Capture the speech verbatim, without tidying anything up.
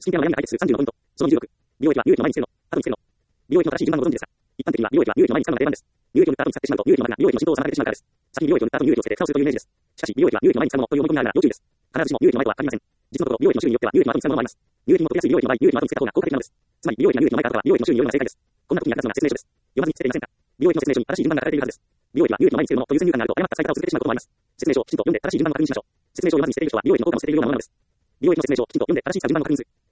試験テーマは悩み解決数さんじゅうのポイント。そのにじゅうろく。美容液は有益の前につけるの。後につけるの。美容液の正しい順番をご存知ですか？一般的には美容液は有益の前に使うのが定番です。有液を塗った後に使ってしまうと有益の膜が美容液の浸透を妨げてしまうからです。先に美容液を塗った後に有液をつけて蓋をするというイメージです。しかし美容液は有液の前に使うものという思い込みがあるが要注意です。必ずしも有液の前とは限りません。実のところ美容液の種類によっては有液の後に使うものもあります。有液に求めやすい美容液の場合、有液の後につけた方が効果的なのです。つまり美容液が有液の前から後は美容液の種類によるのが正解です。こんな時に役立つのが説明書です。読まずに捨てていませんか？美容液の説明書に正しい順番が書かれているはずです。美容液は有液の前につけるものという先入観があると誤った使い方を続けてしまうこともあります。説明書をきちんと読んで正しい順番を確認しましょう。説明書を読まずに捨てている人は美容液の効果も捨てているようなものです。美容液の説明書をきちんと読んで正しい順番を確認する。